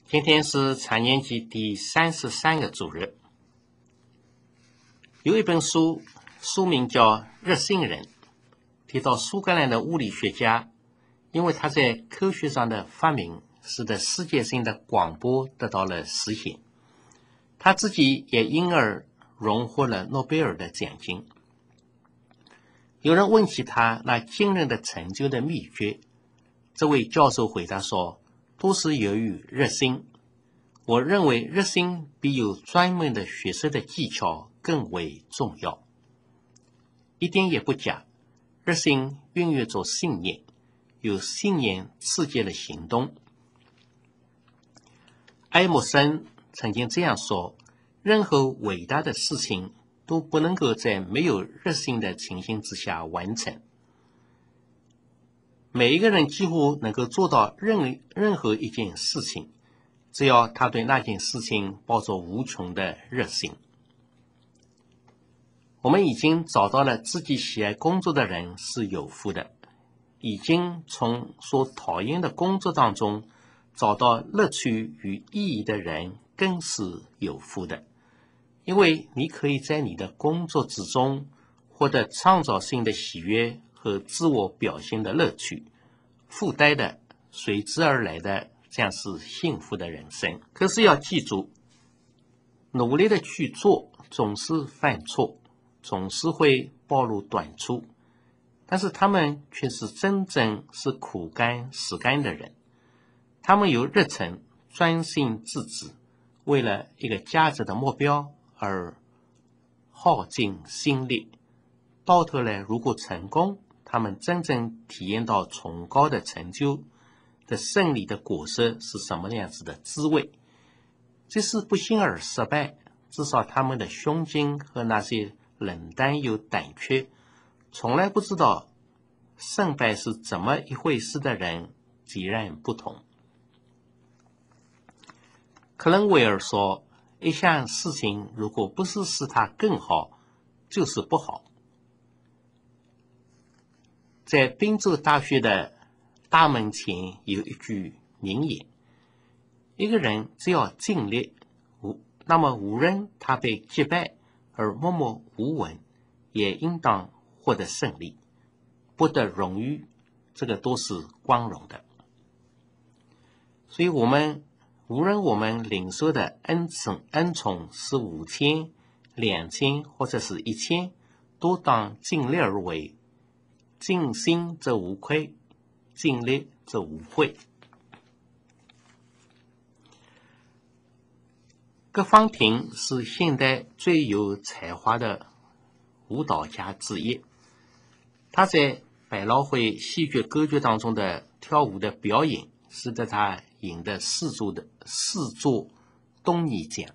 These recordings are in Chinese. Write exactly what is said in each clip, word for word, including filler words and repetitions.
今天是常年级第三十三个主日。有一本书，书名叫《日心人》，提到苏格兰的物理学家，因为他在科学上的发明，使得世界性的广播得到了实现。他自己也因而荣获了诺贝尔的奖金。有人问起他那惊人的成就的秘诀，这位教授回答说，都是由于热心。我认为热心比有专门的学识的技巧更为重要。一点也不假，热心孕育着信念，有信念刺激了行动。爱默生曾经这样说，任何伟大的事情都不能够在没有热心的情形之下完成。每一个人几乎能够做到任任何一件事情，只要他对那件事情抱着无穷的热心。我们已经找到了自己喜爱工作的人是有福的，已经从所讨厌的工作当中找到乐趣与意义的人更是有福的，因为你可以在你的工作之中获得创造性的喜悦和自我表现的乐趣，附带的随之而来的将是幸福的人生。可是要记住，努力的去做总是犯错，总是会暴露短处，但是他们却是真正是苦干实干的人。他们有热忱，专心致志，为了一个价值的目标而耗尽心力。到头来如果成功，他们真正体验到崇高的成就的胜利的果实是什么样子的滋味。即使不幸而失败，至少他们的胸襟和那些冷淡又胆怯，从来不知道胜败是怎么一回事的人截然不同。克伦威尔说，一项事情如果不是使它更好，就是不好。在宾州大学的大门前有一句名言，一个人只要尽力，那么无论他被击败而默默无闻，也应当获得胜利，不得荣誉，这个都是光荣的。所以我们无论我们领受的恩宠恩宠是五千、两千或者是一千，都当尽力而为，尽心则无愧，尽力则无悔。葛芳婷是现代最有才华的舞蹈家之一，他在百老汇戏剧歌剧当中的跳舞的表演，使得他赢得四座的四座东尼奖。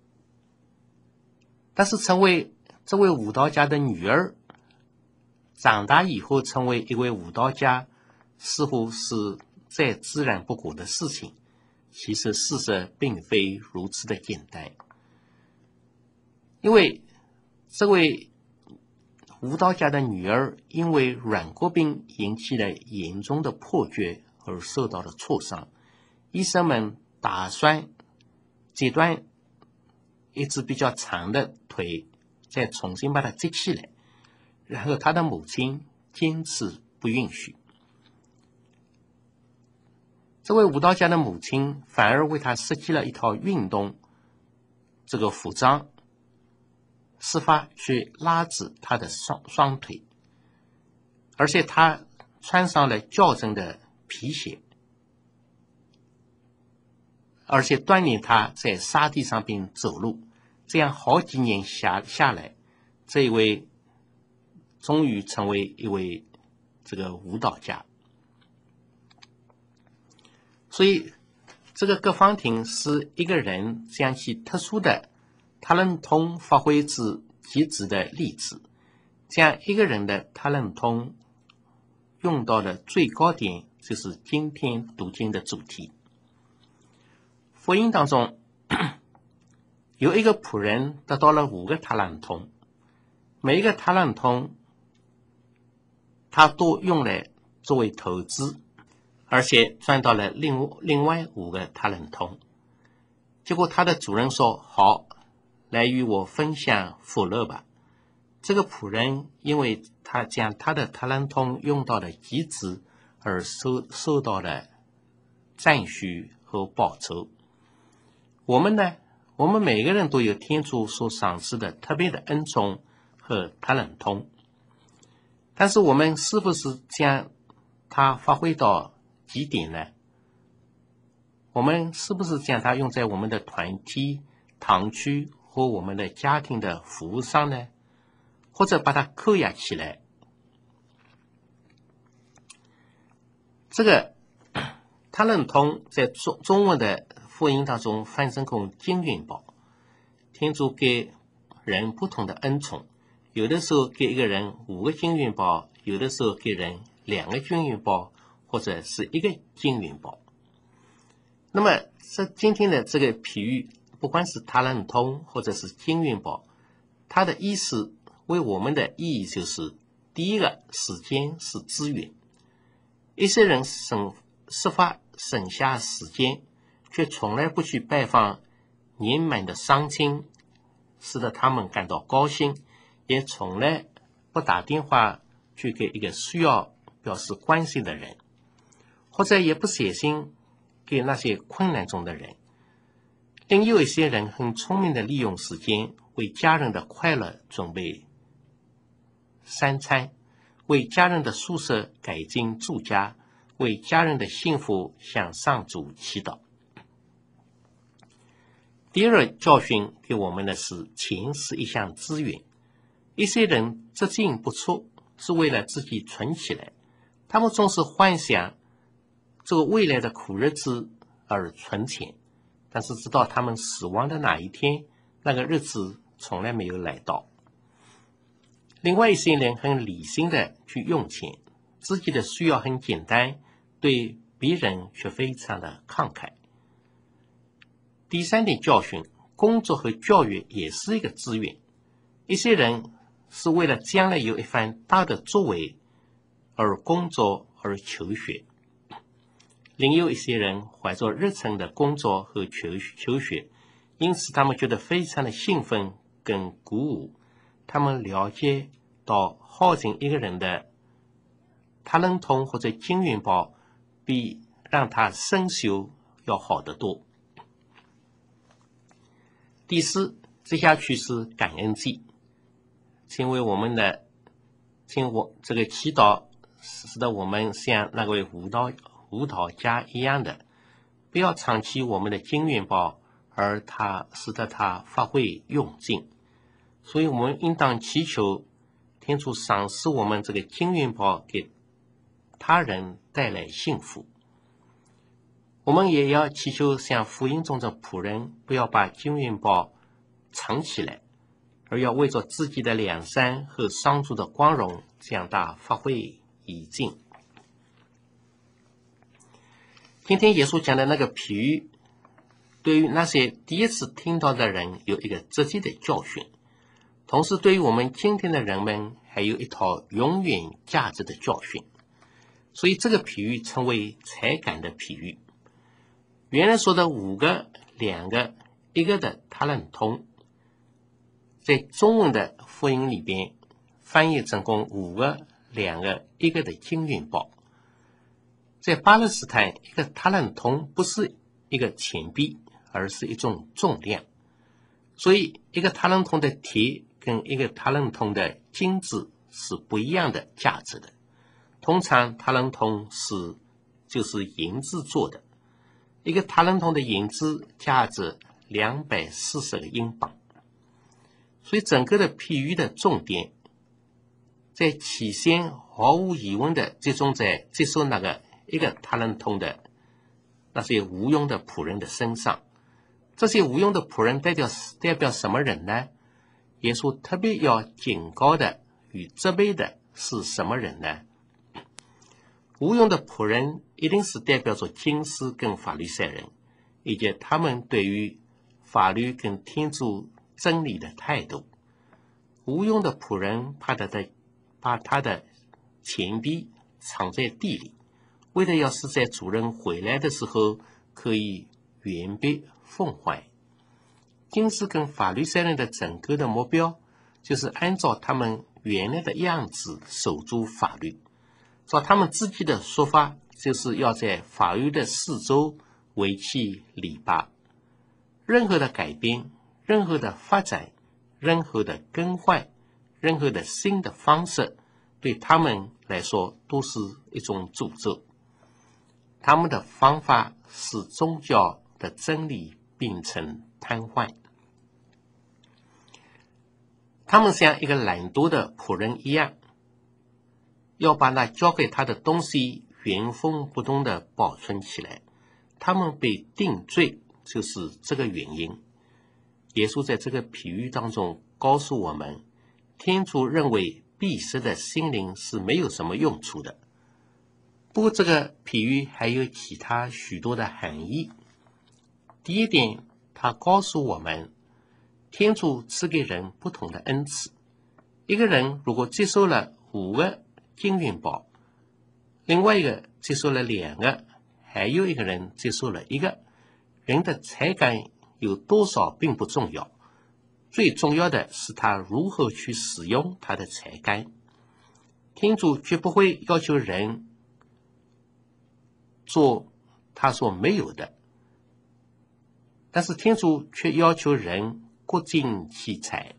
但是成为这位舞蹈家的女儿，长大以后成为一位舞蹈家，似乎是再自然不过的事情。其实事实并非如此的简单，因为这位舞蹈家的女儿因为软骨病引起了严重的破缺而受到了挫伤，医生们打算截断一只比较长的腿，再重新把它接起来，然后他的母亲坚持不允许。这位舞蹈家的母亲反而为他设计了一套运动这个服装，设法去拉直他的双双腿，而且他穿上了校正的皮鞋，而且锻炼他在沙地上边走路。这样好几年下下来，这一位终于成为一位这个舞蹈家。所以这个葛芳婷是一个人将其特殊的他能通发挥至极致的例子，将一个人的他能通用到的最高点，就是今天读经的主题。福音当中有一个仆人得到了五个塔冷通，每一个塔冷通他都用来作为投资，而且赚到了另另外五个塔冷通。 结果他的主人说：好，来与我分享福乐吧。这个仆人因为他将他的塔冷通用到了极致，而受受到了赞许和报酬。我们呢，我们每个人都有天主所赏赐的特别的恩宠和塔冷通，但是我们是不是将它发挥到极点呢？我们是不是将它用在我们的团体、堂区和我们的家庭的服务上呢？或者把它扣押起来？这个塔冷通在中中文的福音当中翻成成金元宝。天主给人不同的恩宠，有的时候给一个人五个金元宝，有的时候给人两个金元宝，或者是一个金元宝。那么这今天的这个比喻，不管是塔冷通或者是金元宝，它的意思为我们的意义就是：第一个，时间是资源。一些人省设法省下时间，却从来不去拜访年满的丧亲，使得他们感到高兴，也从来不打电话去给一个需要表示关心的人，或者也不写信给那些困难中的人。另有一些人很聪明地利用时间，为家人的快乐准备三餐，为家人的宿舍改进住家，为家人的幸福向上主祈祷。第二个教训给我们的是，钱是一项资源。一些人资金不错，是为了自己存起来，他们总是幻想这个未来的苦日子而存钱，但是直到他们死亡的那一天，那个日子从来没有来到。另外一些人很理性的去用钱，自己的需要很简单，对别人却非常的慷慨。第三点教训，工作和教育也是一个资源。一些人是为了将来有一番大的作为而工作而求学，另有一些人怀着热忱的工作和求求学，因此他们觉得非常的兴奋跟鼓舞。他们了解到耗尽一个人的塔冷通或者金元宝，比让他生锈要好得多。第四，接下去是感恩祭，请为我们的，请我这个祈祷，使得我们像那位舞蹈舞蹈家一样的，不要藏起我们的金元宝，而他使得它发挥用尽。所以我们应当祈求天主赏赐我们这个金元宝，给他人带来幸福。我们也要祈求像福音中的仆人，不要把金元宝藏起来，而要为着自己的良善和上主的光荣，将它发挥已尽。今天耶稣讲的那个比喻，对于那些第一次听到的人有一个直接的教训，同时对于我们今天的人们还有一套永远价值的教训。所以这个比喻称为才感的比喻。原来说的五个、两个、一个的塔冷通，在中文的福音里边翻译成功五个、两个、一个的金元宝。在巴勒斯坦，一个塔冷通不是一个钱币，而是一种重量。所以一个塔冷通的铁跟一个塔冷通的金子是不一样的价值的。通常塔冷通是就是银子做的，一个塔冷通的银子价值两百四十个英镑。所以整个的譬喻的重点，在起先毫无疑问的集中在接受那个一个塔冷通的那些无用的仆人的身上。这些无用的仆人代表代表什么人呢？耶稣特别要警告的与责备的是什么人呢？无用的仆人一定是代表着经师跟法律赛人，以及他们对于法律跟天主真理的态度。无用的仆人怕他的把他的钱币藏在地里，为了要是在主人回来的时候可以原币奉还。 经师跟法律赛人的整个的目标，就是按照他们原来的样子守住法律。照他们自己的说法，就是要在法律的四周围起篱笆。任何的改变，任何的发展，任何的更换，任何的新的方式，对他们来说都是一种诅咒。他们的方法使宗教的真理变成瘫痪。他们像一个懒惰的仆人一样，要把那交给他的东西原封不动地保存起来。他们被定罪就是这个原因。耶稣在这个比喻当中告诉我们，天主认为闭塞的心灵是没有什么用处的。不过这个比喻还有其他许多的含义。第一点，他告诉我们，天主赐给人不同的恩赐。一个人如果接受了五个金元宝，另外一个接受了两个，还有一个人接受了一个，人的才干有多少并不重要，最重要的是他如何去使用他的才干。天主绝不会要求人做他所没有的，但是天主却要求人各尽其才。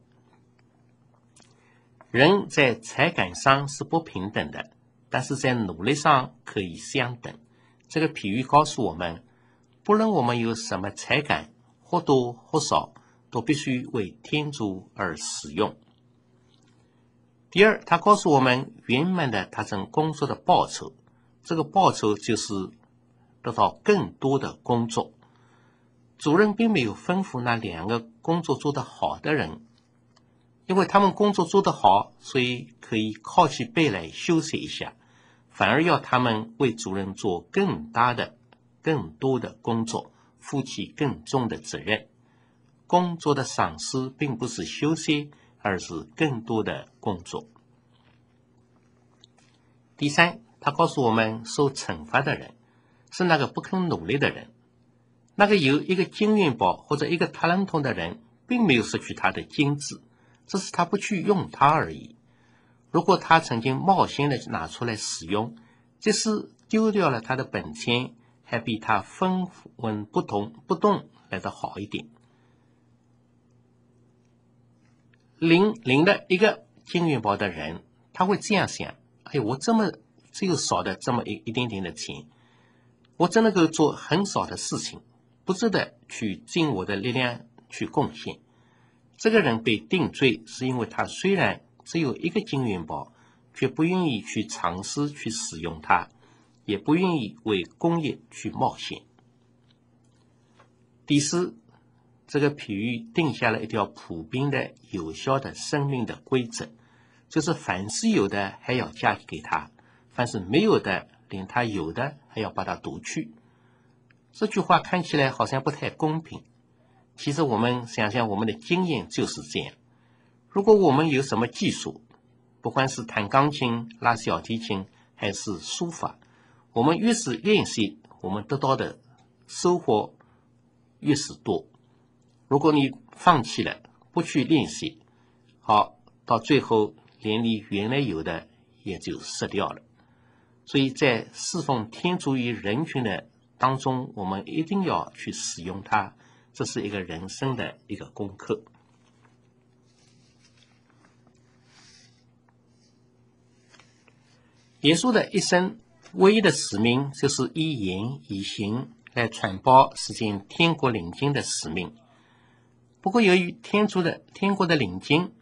人在才干上是不平等的，但是在努力上可以相等。这个比喻告诉我们，不论我们有什么才干，或多或少，都必须为天主而使用。第二，他告诉我们圆满的他这工作的报酬，这个报酬就是得到更多的工作。主人并没有吩咐那两个工作做得好的人，因为他们工作做得好，所以可以靠起背来休息一下，反而要他们为主人做更大的、更多的工作，负起更重的责任。工作的赏识并不是休息，而是更多的工作。第三，他告诉我们，受惩罚的人是那个不肯努力的人。那个有一个金元宝或者一个塔冷通的人，并没有失去他的金子，只是他不去用它而已。如果他曾经冒险的拿出来使用，即使丢掉了他的本钱，还比他分文不动不动来得好一点。领领了一个金元宝的人，他会这样想：哎，我这么只有少的这么一一点点的钱，我只能够做很少的事情，不值得去尽我的力量去贡献。这个人被定罪，是因为他虽然只有一个金元宝，却不愿意去尝试去使用它，也不愿意为公业去冒险。第四，这个比喻定下了一条普遍的有效的生命的规则，就是凡是有的还要加给他，凡是没有的连他有的还要把它夺去。这句话看起来好像不太公平，其实我们想想，我们的经验就是这样。如果我们有什么技术，不管是弹钢琴、拉小提琴还是书法，我们越是练习，我们得到的收获越是多。如果你放弃了，不去练习，好，到最后连你原来有的也就失掉了。所以在侍奉天主与人群的当中，我们一定要去使用它，这是一个人生的一个功课。耶稣的一生唯一的使命，就是以言以行来传播实现天国临近的使命。不过由于天主的天国的临近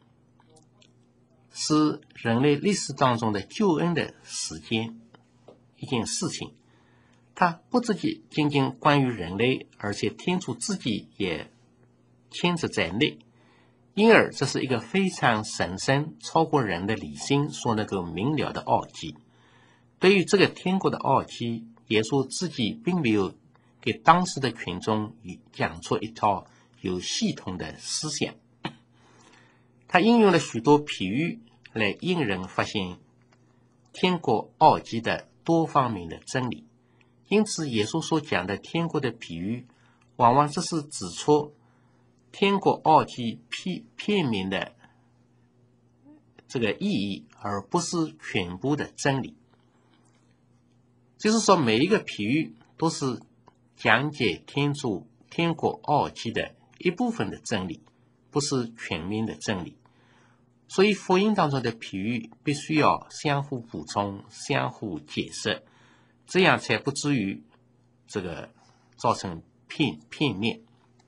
是人类历史当中的救恩的时间一件事情，它不只仅仅关于人类，而且天主自己也牵扯在内，因而这是一个非常神圣、超过人的理性所能够明了的奥迹。对于这个天国的奥迹，耶稣自己并没有给当时的群众讲出一套有系统的思想，他应用了许多比喻来引人发现天国奥迹的多方面的真理。因此耶稣所讲的天国的比喻，往往只是指出天国奥迹片片面的这个意义，而不是全部的真理。就是说，每一个譬喻都是讲解天主天国奥迹的一部分的真理，不是全面的真理。所以福音当中的譬喻必须要相互补充、相互解释，这样才不至于这个造成片片面，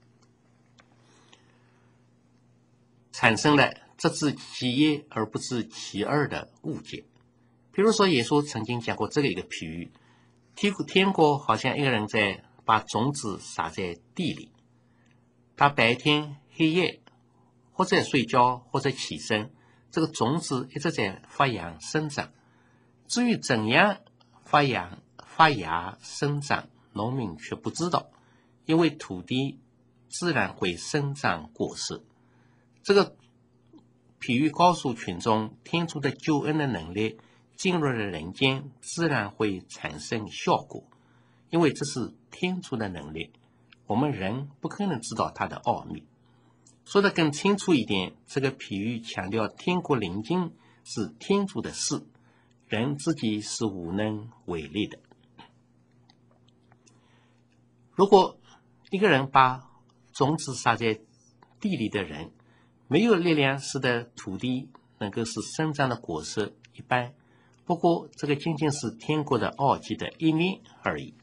产生了只知其一而不知其二的误解。比如说，耶稣曾经讲过这个一个譬喻，天国好像一个人在把种子撒在地里，他白天黑夜或者睡觉或者起身，这个种子一直在发芽生长。至于怎样发芽发芽生长，农民却不知道，因为土地自然会生长果实。这个譬喻告诉群众，天主的救恩的能力进入了人间，自然会产生效果，因为这是天主的能力，我们人不可能知道它的奥秘。说得更清楚一点，这个譬喻强调天国临近是天主的事，人自己是无能为力的。如果一个人把种子撒在地里的人，没有力量使得土地能够使生长的果实一般，不过这个仅仅是天国的奥迹的一面而已。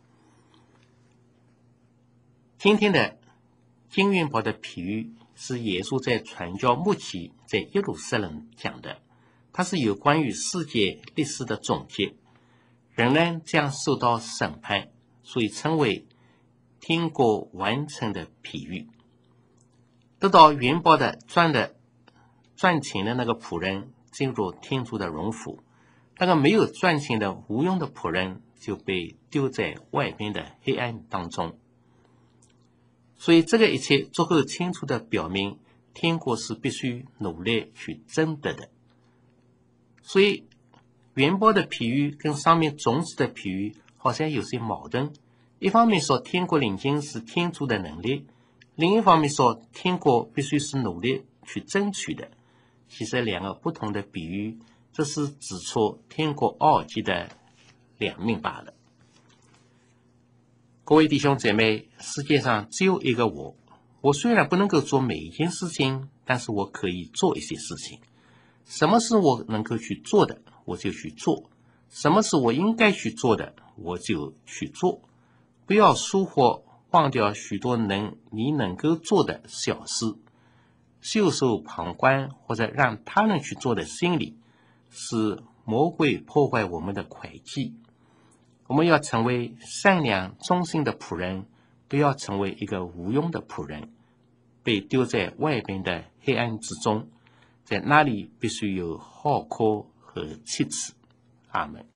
今天的经元宝的譬喻是耶稣在传教末期在耶路撒冷讲的，它是有关于世界历史的总结，人呢将受到审判，所以称为天国完成的譬喻。得到元宝的赚的赚钱的那个仆人进入天主的荣府，那个没有赚钱的无用的仆人就被丢在外边的黑暗当中。所以这个一切足够清楚地表明，天国是必须努力去争得的。所以元宝的譬喻跟上面种子的譬喻好像有些矛盾，一方面说天国临近是天主的能力，另一方面说天国必须是努力去争取的。其实两个不同的比喻，这是指出天国奥迹的两面罢了。各位弟兄姐妹，世界上只有一个我，我虽然不能够做每一件事情，但是我可以做一些事情。什么是我能够去做的，我就去做；什么是我应该去做的，我就去做。不要疏忽忘掉许多能你能够做的小事，袖手旁观或者让他人去做的心理，是魔鬼破坏我们的会计。我们要成为善良忠心的仆人，不要成为一个无用的仆人，被丢在外边的黑暗之中，在那里必须有好客和启齿。阿们。